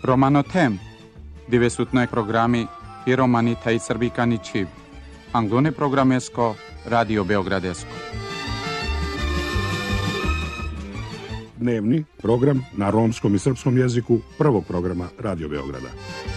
Romanotem, divesutnoj programi i romani taj srbikani čib. Anglone programesko, Radio Beogradesko. Dnevni program na romskom i srpskom jeziku prvog programa Radio Beograda.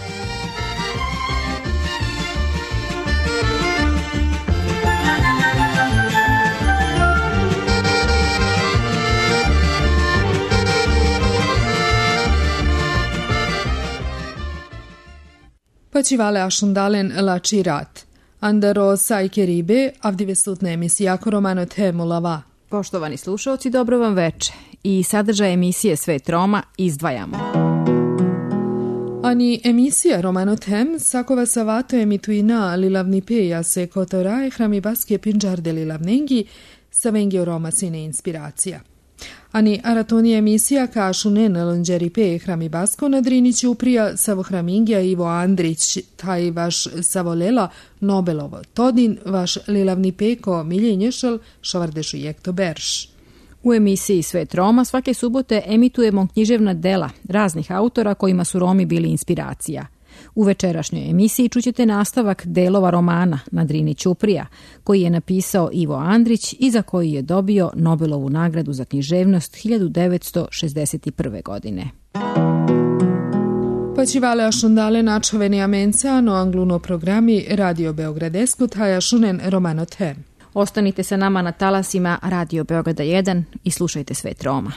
Počivale ašundalen lači rat. Andaro sajkeribe, avdivestutna emisija Romano Temulava. Poštovani slušalci, dobro vam veče. I sadržaj emisije Svet Roma izdvajamo. Ani emisija Romano Tem sakova savato emituina lilavni peja se kotorae hrami baske pinđarde lilavnengi sa vengio Roma sine inspiracija. Ani aratoni emisija kašunen lonđeri pe hrami basko nadrinići uprija savo hramingija Ivo Andrić, taj vaš savolela Nobelovo todin, vaš lilavni peko miljenješal šovardešu jekto berš. U emisiji Svet Roma svake subote emitujemo književna dela raznih autora kojima su Romi bili inspiracija. U večerašnjoj emisiji čućete nastavak delova romana Na Drini ćuprija, koji je napisao Ivo Andrić i za koji je dobio Nobelovu nagradu za književnost 1961. godine. Počivale ašundale načoveni amenca no angluno programi Radio Beogradesko taja šunen Romano Tem. Ostanite sa nama na talasima Radio Beograda 1 i slušajte Svet Roma.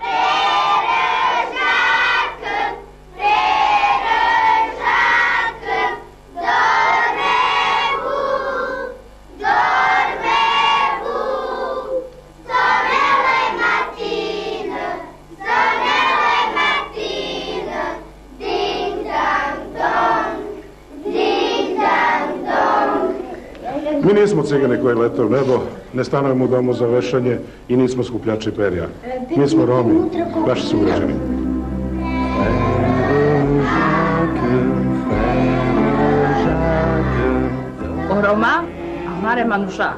Mi nismo cigane koji lete u nebo, ne stanujemo u domu za vešanje i nismo skupljači perja. Mi smo Romi, vaši sugrađani. Roma, amare manuša.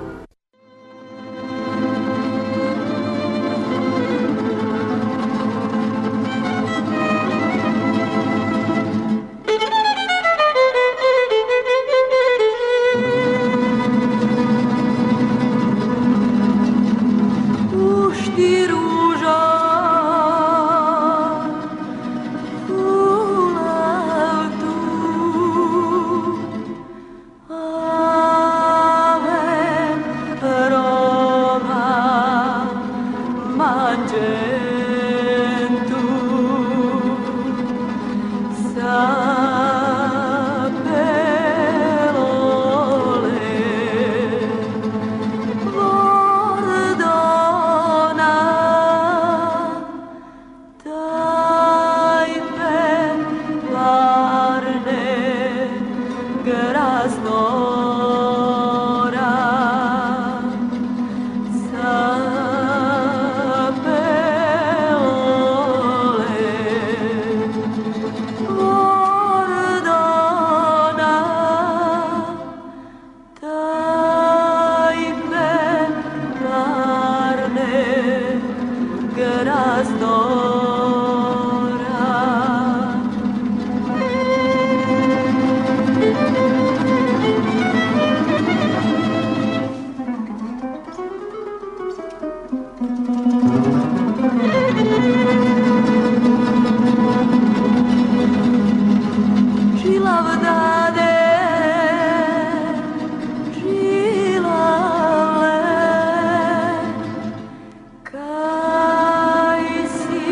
Kaj si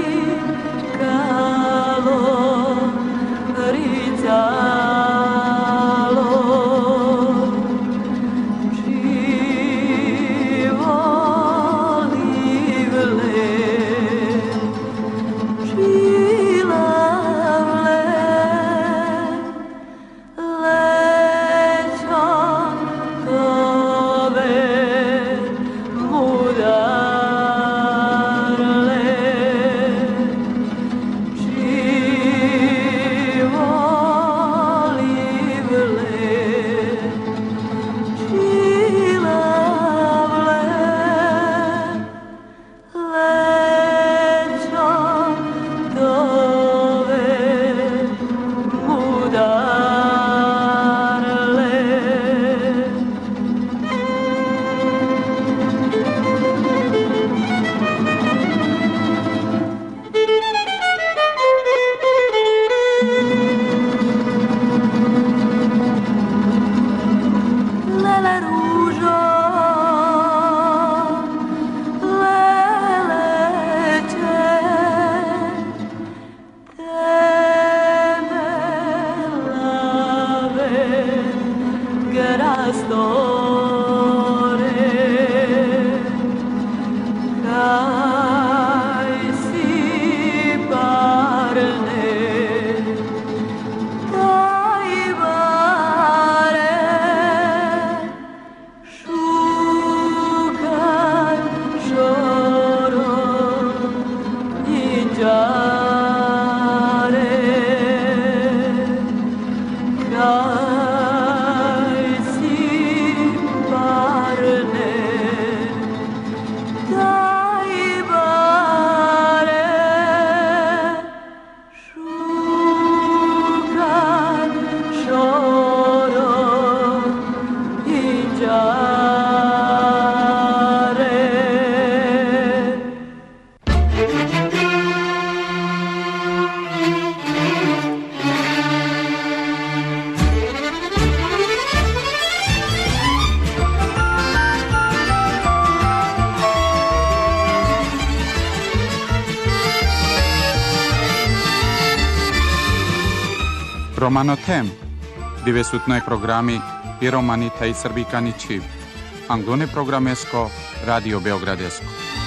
Romanotem, dove su noi programi i romani taj srbikani čib. Anglone programesko, Radio Beogradesko.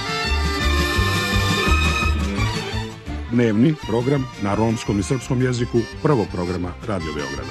Dnevni program na romskom i srpskom jeziku prvog programa Radio Beograda.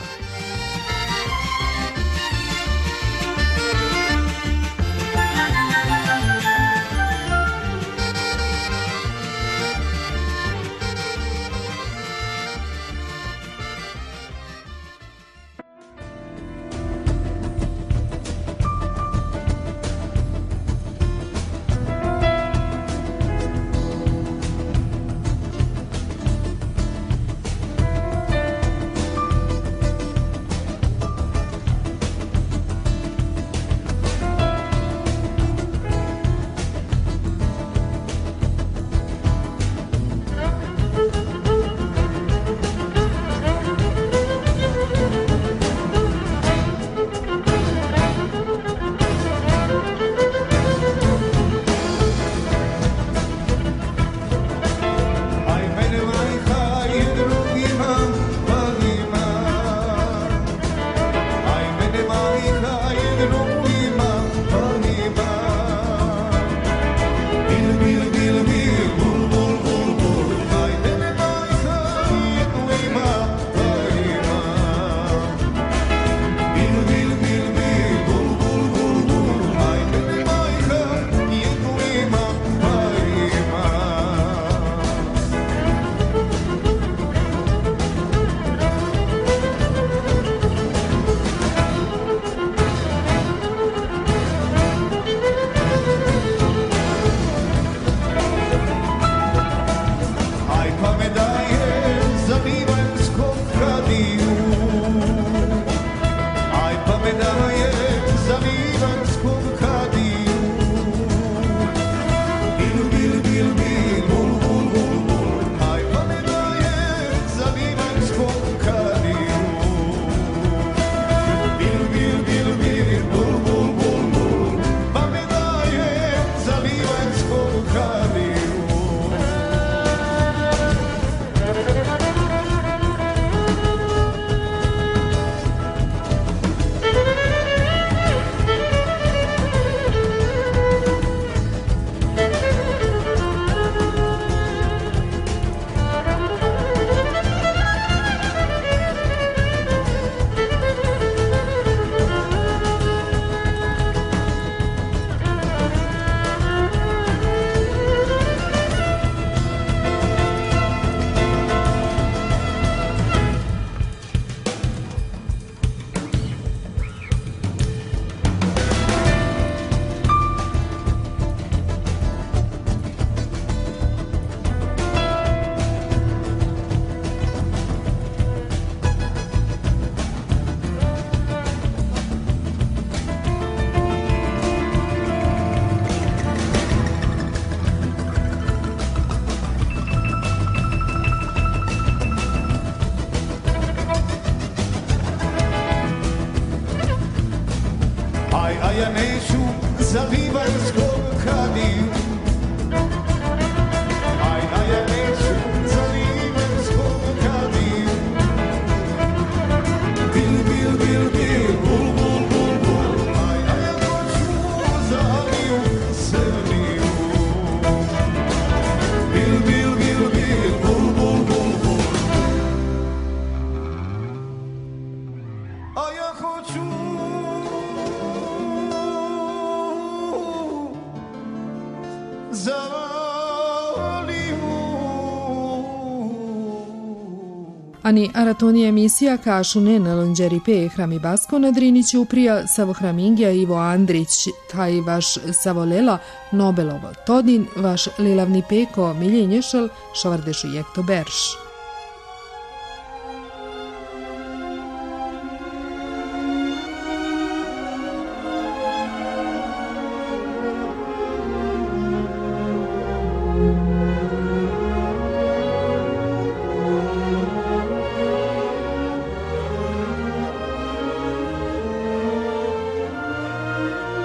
ja neću za divanskom kadiju. Aj, a ja neću za divanskom kadiju. Bil, bil, bil, bil, bul, bul, bul, bul. Aj, a ja hoću za Aliju Severniju. Bil, bil, bil, bil, bul, bul, bul, bul. A ja hoću Ani aratoni emisija kašune na Lonđeripe Hrami Basko na Drinići uprija Savo Hramingija Ivo Andrić, taj vaš Savolela Nobelovo Todin, vaš lilavni peko Miljenješal Šavardešu Jekto Berš.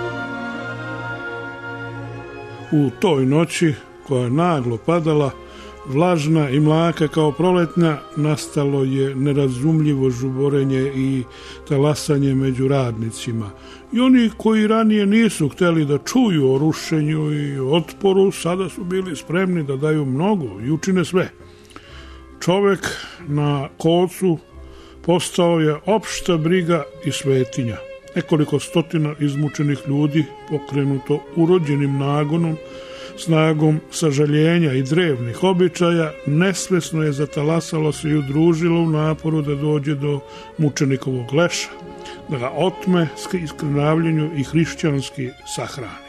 U toj noći koja je naglo padala, vlažna i mlaka kao proletnja, nastalo je nerazumljivo žuborenje i talasanje među radnicima. I oni koji ranije nisu hteli da čuju o rušenju i otporu, sada su bili spremni da daju mnogo i učine sve. Čovek na kolcu postao je opšta briga i svetinja. Nekoliko stotina izmučenih ljudi, pokrenuto urođenim nagonom, snagom sažaljenja i drevnih običaja, nesvesno je zatalasalo se i udružilo u naporu da dođe do mučenikovog leša, da ga otme iskrnavljenju i hrišćanski sahrani.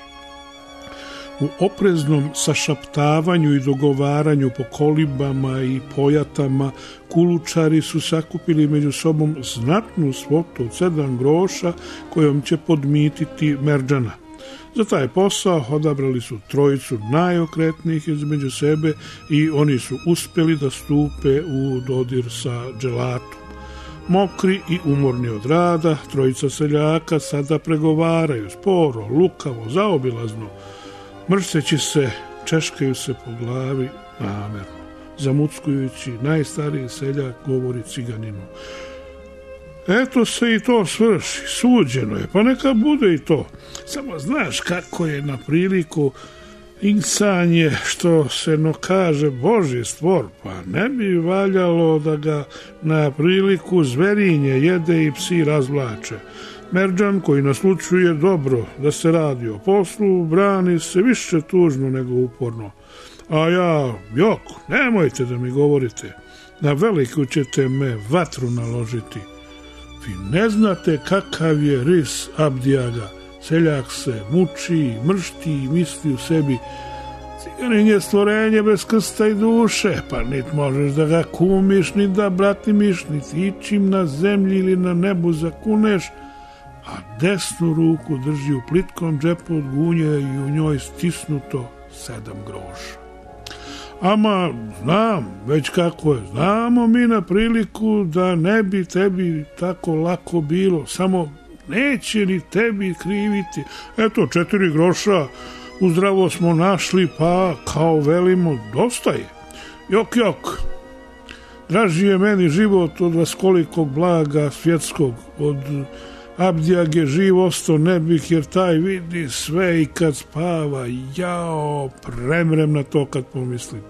U opreznom sašaptavanju i dogovaranju po kolibama i pojatama kulučari su sakupili među sobom znatnu svotu od 7 groša kojom će podmititi Merdžana. Za taj posao odabrali su trojicu najokretnijih između sebe i oni su uspeli da stupe u dodir sa dželatom. Mokri i umorni od rada, trojica seljaka sada pregovaraju sporo, lukavo, zaobilazno. Mrseći se, češkaju se po glavi namerno. Zamuckujući, najstariji seljak govori ciganinu: eto se i to svrši, suđeno je, pa neka bude i to. Samo znaš kako je na priliku insanje, što se no kaže Božji stvor, pa ne bi valjalo da ga na priliku zverinje jede i psi razvlače. Merdžan, koji naslučuje dobro da se radi o poslu, brani se više tužno nego uporno. A ja, jok, nemojte da mi govorite, na veliku ćete me vatru naložiti. Vi ne znate kakav je ris Abdijaga. Seljak se muči, mršti i misli u sebi: ciganin je stvorenje bez krsta i duše, pa nit možeš da ga kumiš, ni da bratimiš, niti ičim na zemlji ili na nebu zakuneš, a desnu ruku drži u plitkom džepu od gunje i u njoj stisnuto 7 groša. Ama, znam, već kako je, znamo mi na priliku da ne bi tebi tako lako bilo, samo neće ni tebi kriviti. Eto, 4 groša uzdravo smo našli, pa kao velimo, dosta je. Jok, jok, draži je meni život od vaskolikog blaga svjetskog, od Abdijage živ osto ne bih, jer taj vidi sve i kad spava. Jao, premrem na to kad pomislim.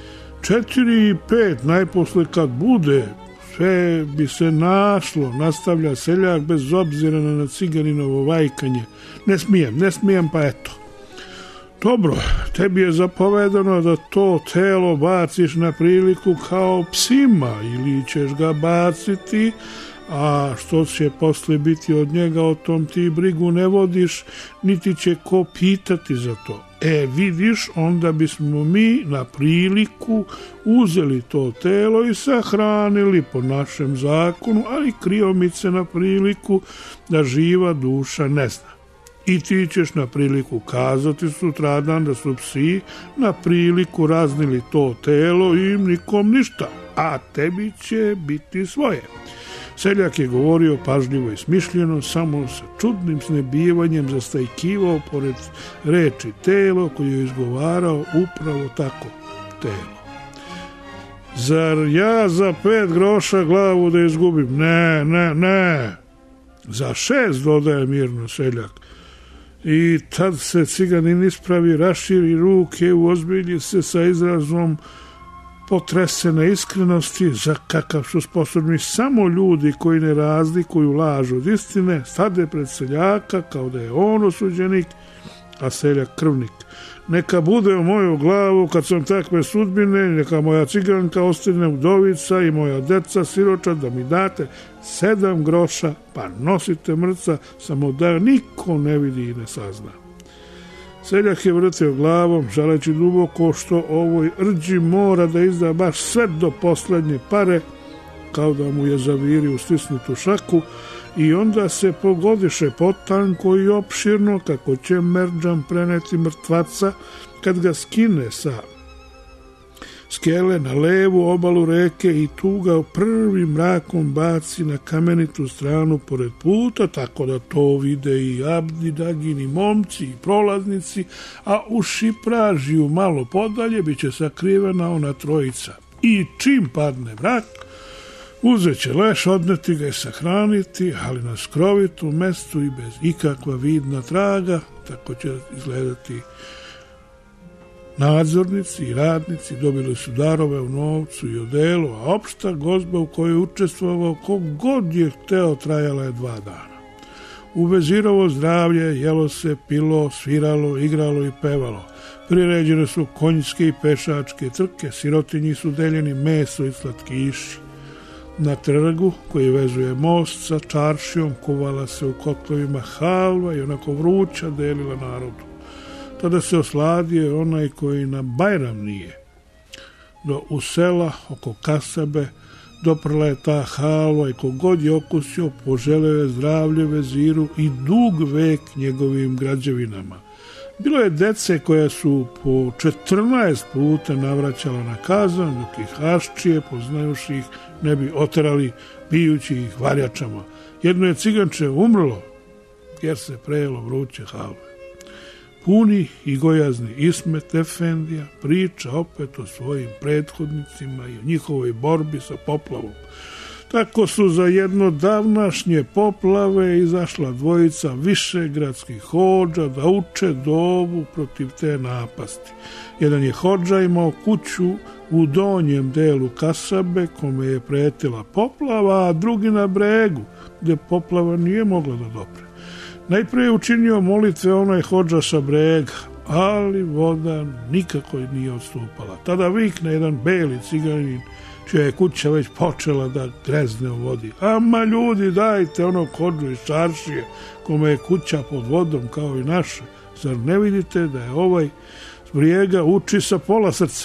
4 i 5 najposle kad bude, sve bi se našlo, nastavlja seljak bez obzira na ciganinovo vajkanje. Ne smijem, pa eto. Dobro, tebi je zapovedano da to telo baciš na priliku kao psima, ili ćeš ga baciti, a što će posle biti od njega, o tom ti brigu ne vodiš, niti će ko pitati za to. Vidiš, onda bismo mi na priliku uzeli to telo i sahranili po našem zakonu, ali kriomice na priliku da živa duša ne zna. I ti ćeš na priliku kazati sutradan da su psi na priliku raznili to telo i nikom ništa, a tebi će biti svoje. Seljak je govorio pažljivo i smišljeno, samo sa čudnim snebivanjem zastajkivao pored reči telo, koju je izgovarao upravo tako, telo. Zar ja za 5 groša glavu da izgubim? Ne. Za 6, dodaje mirno seljak. I tad se ciganin ispravi, raširi ruke, uozbilji se sa izrazom potresene iskrenosti, za kakav su sposobni samo ljudi koji ne razlikuju laž od istine, stade pred seljaka kao da je on osuđenik, a seljak krvnik. Neka bude u moju glavu kad sam takve sudbine, neka moja ciganka ostane udovica i moja deca siroča, da mi date 7 groša, pa nosite mrca, samo da niko ne vidi i ne sazna. Seljak je vrtio glavom, žaleći duboko što ovoj rđi mora da izda baš sve do poslednje pare, kao da mu je zavirio stisnutu šaku, i onda se pogodiše potanko i opširno kako će Merdžan preneti mrtvaca kad ga skine sa skele na levu obalu reke i tu ga prvim mrakom baci na kamenitu stranu pored puta, tako da to vide i Abdi Dagini momci i prolaznici, a u šipražiju malo podalje biće sakrivena ona trojica. I čim padne mrak, uzet će leš, odneti ga i sahraniti, ali na skrovitom mestu i bez ikakva vidna traga, tako će izgledati. Nadzornici i radnici dobili su darove u novcu i odelu, a opšta gozba u kojoj je učestvovao kogod je hteo trajala je 2 dana. U Vezirovo zdravlje jelo se, pilo, sviralo, igralo i pevalo. Priređene su konjske i pešačke trke, sirotinji su deljeni meso i slatkiši. Na trgu koji vezuje most sa čaršijom kuvala se u kotlovima halva i onako vruća delila narodu. Tada se osladio onaj koji na Bajram nije. U sela oko kasabe doprla je ta halva i kogod je okusio poželeo je zdravlje veziru i dug vek njegovim građevinama. Bilo je dece koja su po 14 puta navraćala na kazan, dok ih haščije, poznajuši ih, ne bi oterali bijući ih varjačama. Jedno je ciganče umrlo jer se prejelo vruće halve. Puni i gojazni Ismet Efendija priča opet o svojim prethodnicima i o njihovoj borbi sa poplavom. Tako su za jedno davnašnje poplave izašla dvojica višegradskih hodža da uče dovu protiv te napasti. Jedan je hodža imao kuću u donjem delu kasabe kome je pretila poplava, a drugi na bregu gde poplava nije mogla da dopre. Najprije je učinio molitve onaj hodža sa brega, ali voda nikako nije odstupala. Tada vikne jedan beli ciganin, čija je kuća već počela da grezne u vodi. Ama ljudi, dajte onog hodžu iz čaršije, kome je kuća pod vodom kao i naše. Zar ne vidite da je ovaj s brijega uči sa pola srca?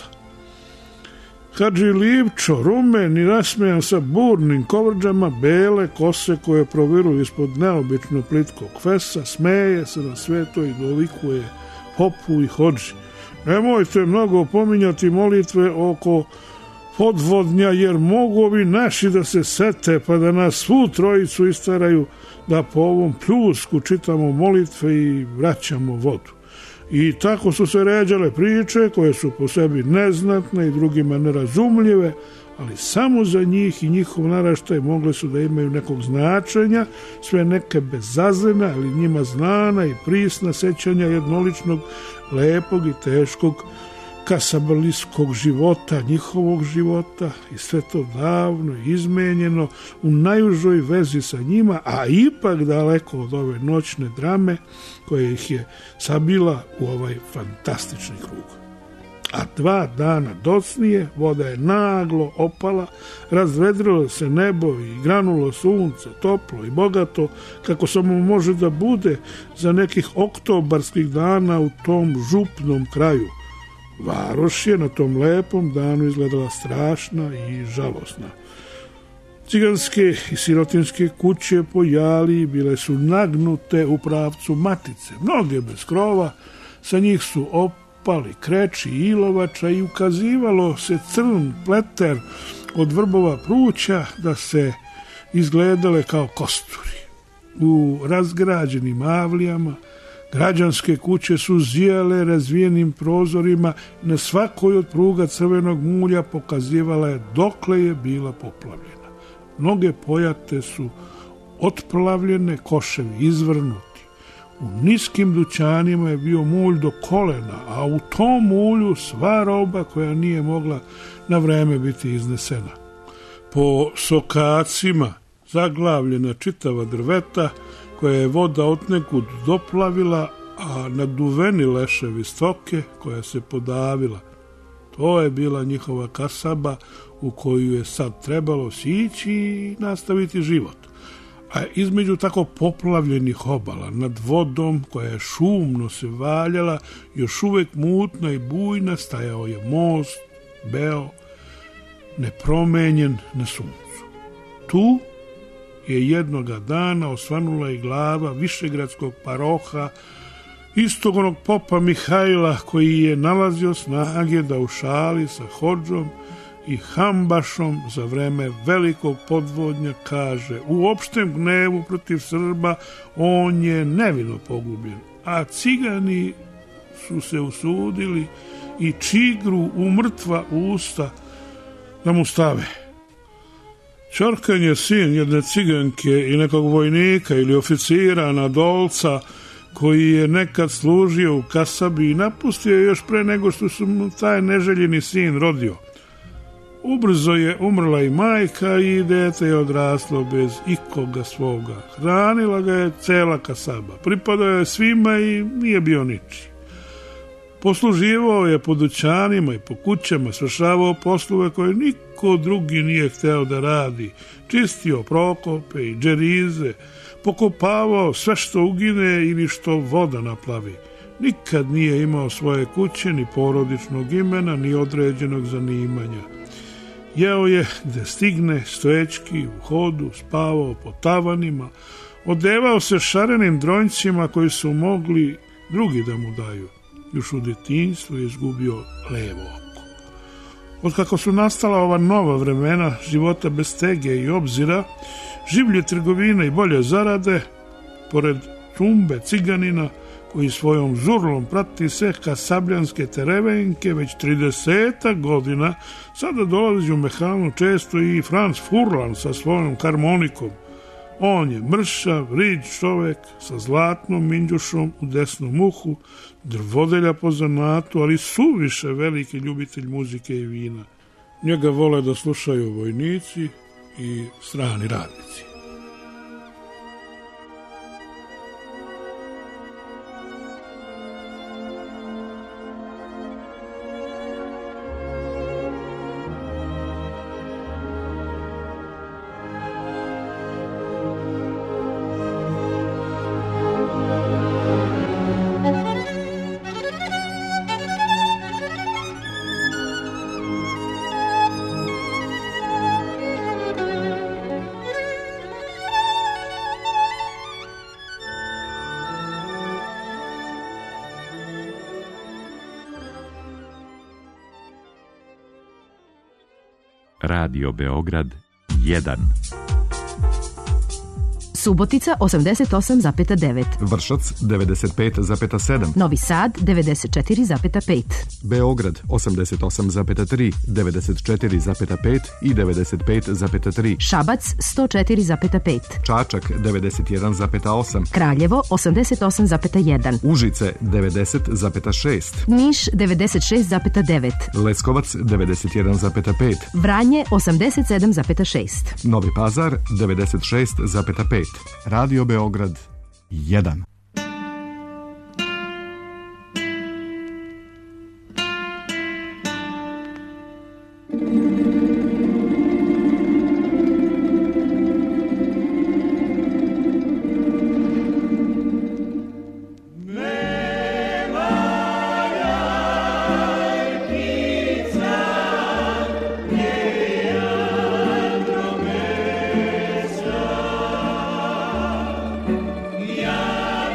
Hadži Livčo, rumen i nasmejan sa burnim kovrđama, bele kose koje proviru ispod neobično plitkog fesa, smeje se na sve to i dovikuje popu i hodži. Nemojte mnogo pominjati molitve oko podvodnja, jer mogu ovi naši da se sete pa da nas svu trojicu istaraju da po ovom pljusku čitamo molitve i vraćamo vodu. I tako su se ređale priče koje su po sebi neznatne i drugima nerazumljive, ali samo za njih i njihov naraštaj mogle su da imaju nekog značenja, sve neke bezazlena, ali njima znana i prisna sećanja jednoličnog, lepog i teškog kasabalijskog života, njihovog života, i sve to davno izmenjeno u najužoj vezi sa njima, a ipak daleko od ove noćne drame koja ih je sabila u ovaj fantastični krug. A 2 dana docnije voda je naglo opala, razvedrilo se nebo i granulo sunce, toplo i bogato, kako samo može da bude za nekih oktobarskih dana u tom župnom kraju. Varoš je na tom lepom danu izgledala strašna i žalosna. Ciganske i sirotinske kuće po Jali bile su nagnute u pravcu Matice, mnoge bez krova, sa njih su opali kreči i ilovača i ukazivalo se crn pleter od vrbova pruća da se izgledale kao kosturi. U razgrađenim avlijama građanske kuće su zijale razvijenim prozorima, na svakoj od pruga crvenog mulja pokazivala je dokle je bila poplavljena. Mnoge pojate su otplavljene, koševi izvrnuti. U niskim dućanima je bio mulj do kolena, a u tom mulju sva roba koja nije mogla na vreme biti iznesena. Po sokacima zaglavljena čitava drveta, koja je voda otnekud doplavila, a naduveni leševi stoke koja se podavila. To je bila njihova kasaba u koju je sad trebalo sići i nastaviti život. A između tako poplavljenih obala, nad vodom koja je šumno se valjala, još uvek mutna i bujna, stajao je most, beo, nepromenjen na suncu. Tu je jednoga dana osvanula i glava višegradskog paroha istog onog popa Mihajla koji je nalazio snage da u šali sa Hodžom i Hambašom za vreme velikog podvodnja kaže: u opštem gnevu protiv Srba on je nevino pogubljen, a cigani su se usudili i čigru u mrtva usta da mu stave. Ćorkan je sin jedne ciganke i nekog vojnika ili oficira nadolca koji je nekad služio u kasabi i napustio još pre nego što su mu taj neželjeni sin rodio. Ubrzo je umrla i majka i dete je odraslo bez ikoga svoga. Hranila ga je cela kasaba, pripadao je svima i nije bio ničiji. Posluživao je po dućanima i po kućama, svršavao poslove koje niko drugi nije hteo da radi, čistio prokope i džerize, pokopavao sve što ugine ili što voda naplavi. Nikad nije imao svoje kuće, ni porodičnog imena, ni određenog zanimanja. Jeo je gde stigne, stojećki, u hodu, spavao po tavanima, odevao se šarenim dronjcima koji su mogli drugi da mu daju. Još u detinjstvu je izgubio levo oko. Otkako su nastala ova nova vremena života bez tege i obzira, življe trgovine i bolje zarade, pored tumbe ciganina koji svojom žurlom prati sve kasabljanske terevenke već 30 godina, sada dolazi u mehanu često i Franz Furlan sa svojom harmonikom. On je mršav, riđ čovek sa zlatnom minđušom u desnom uhu, drvodelja po zanatu, ali suviše veliki ljubitelj muzike i vina. Njega vole da slušaju vojnici i strani radnici. Radio Beograd 1. Subotica 88,9. Vršac 95,7. Novi Sad 94,5. Beograd 88,3, 94,5 i 95,3. Šabac 104,5. Čačak 91,8. Kraljevo 88,1. Užice 90,6. Niš 96,9. Leskovac 91,5. Vranje 87,6. Novi Pazar 96,5. Radio Beograd 1. Yeah.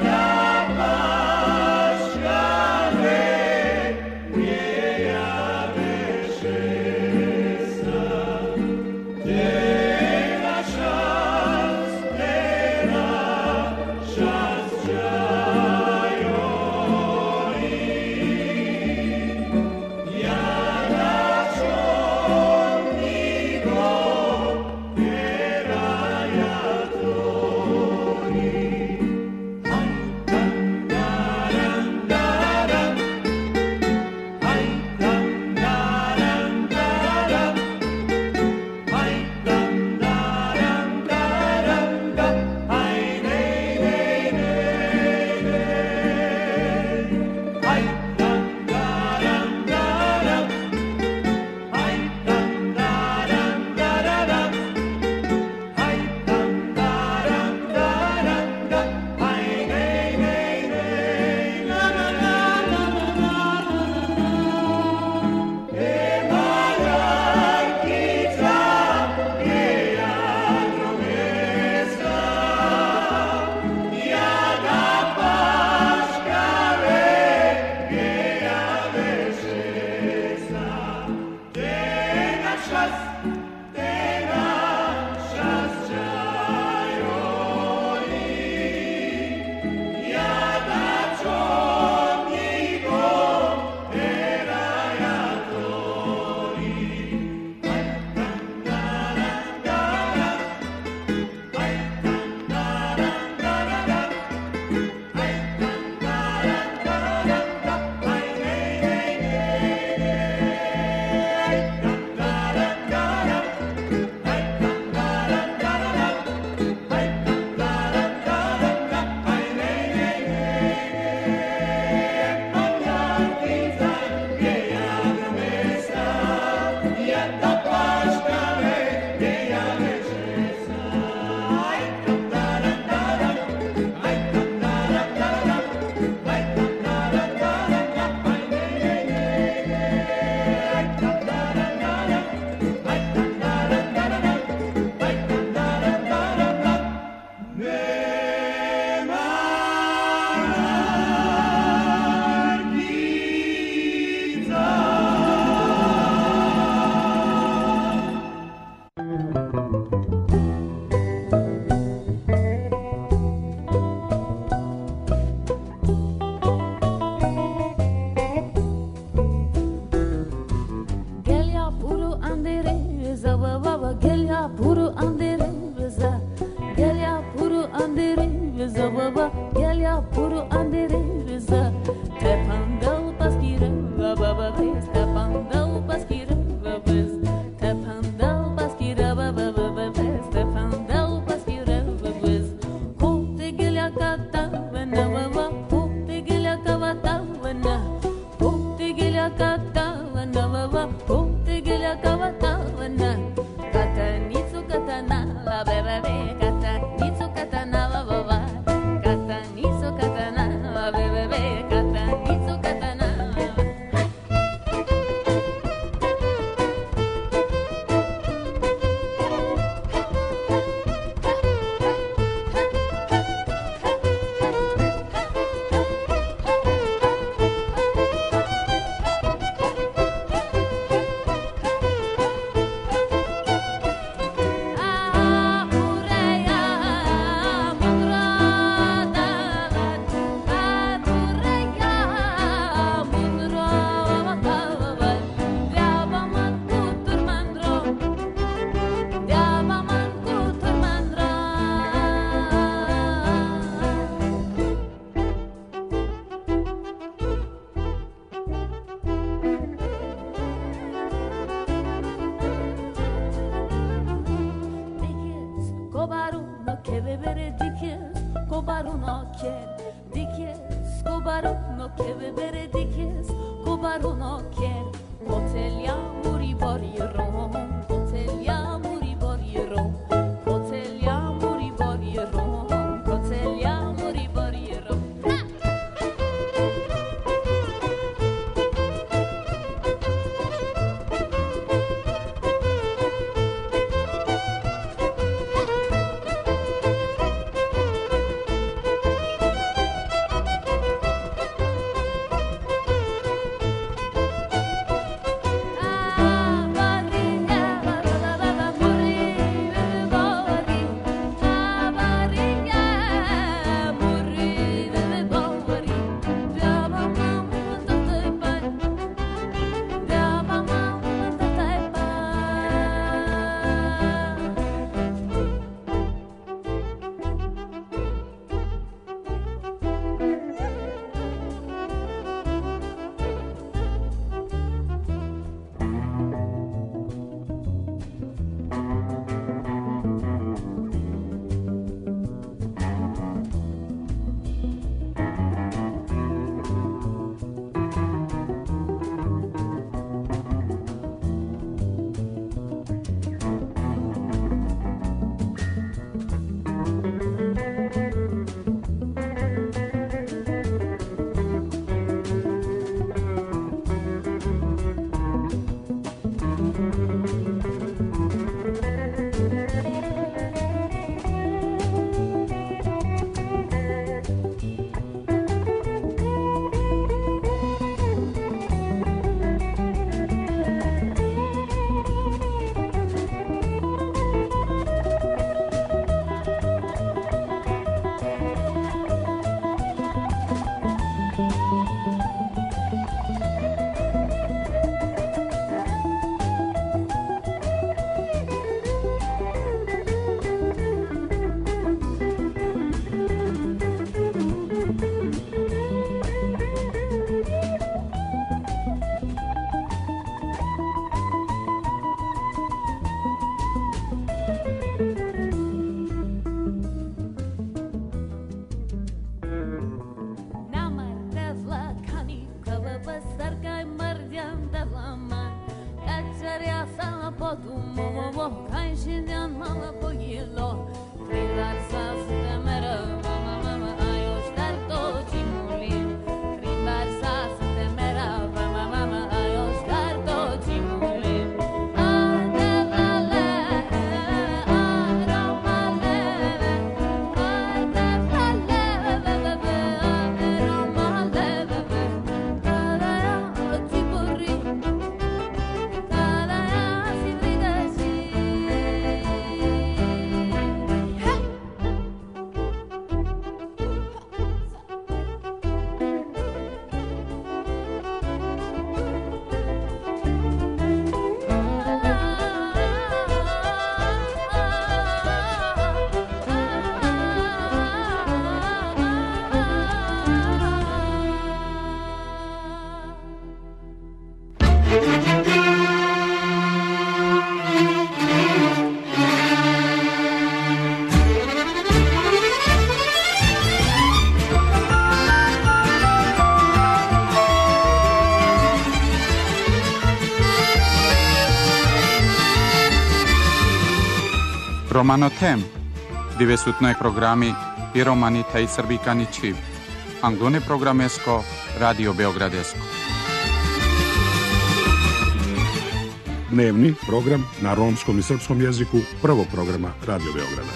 Gelia puru andere veza, gelia puru andere veza baba, gelia puru andere veza. Tepandau paskire baba vez, tepandau paskire baba vez, tepandau paskire baba vez, tepandau paskire baba vez. Hote gelia kata vena baba, hote gelia kavata vena, hote gelia kata vena baba, hote gelia kavata vena. Katanitsu katana la bebe, katanitsu katana la baba, katanitsu katana la bebe, katanitsu katana. Romanothem, dove su tnoj programi i romanita i srbikani čiv. Anglone programesko, Radio Beogradesko. Dnevni program na romskom i srpskom jeziku prvog programa Radio Beograda.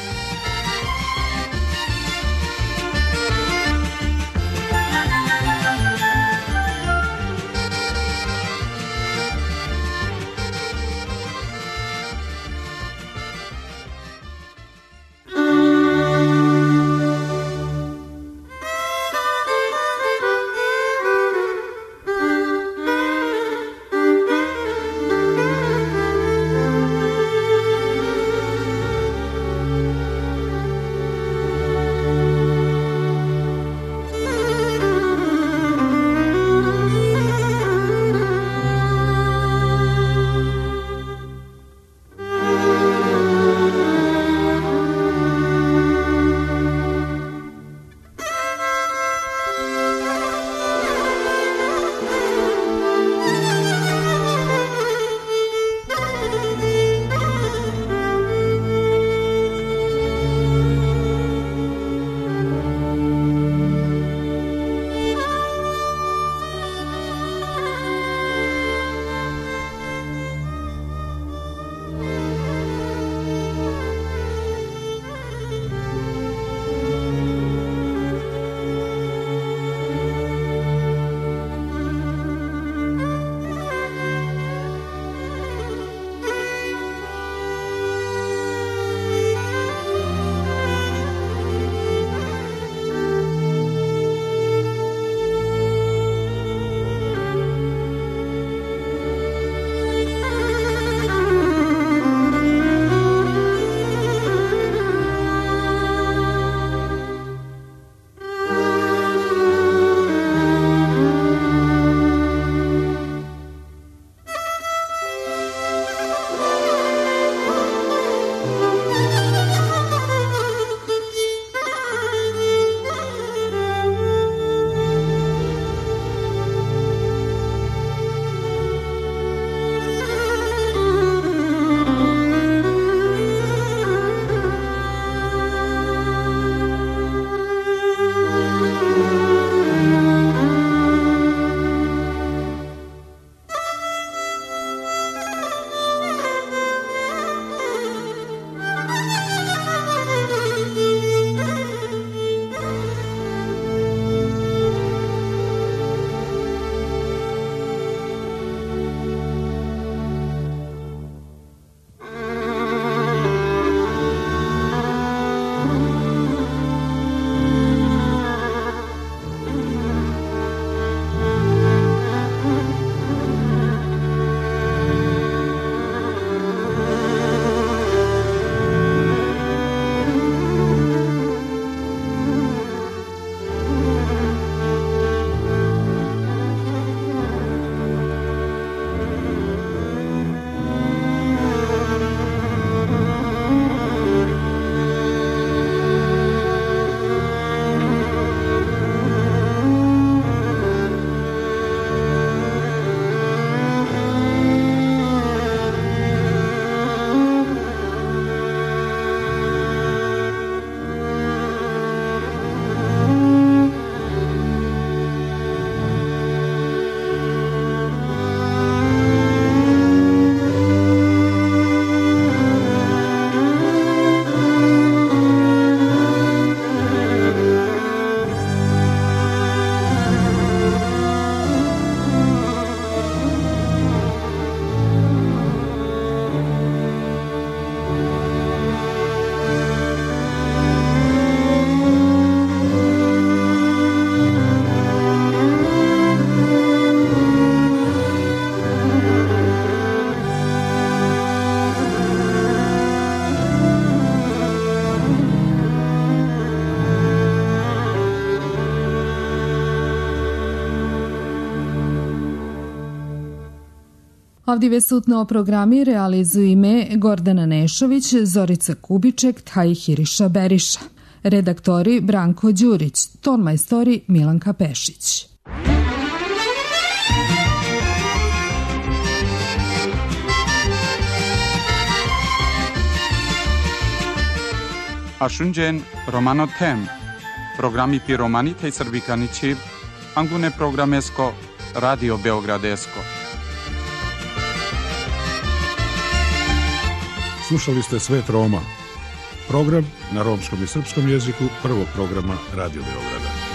Avdive sutno programi realizuju ime Gordana Nešović, Zorica Kubiček, Tahiriša Beriša. Redaktori Branko Đurić, tonmajstori Milanka Pešić. Ashunjen Romano Them, programi pi romani tej srbikani čib, angune programesko, Radio Beogradesko. Slušali ste Svet Roma, program na romskom i srpskom jeziku prvog programa Radio Beograda.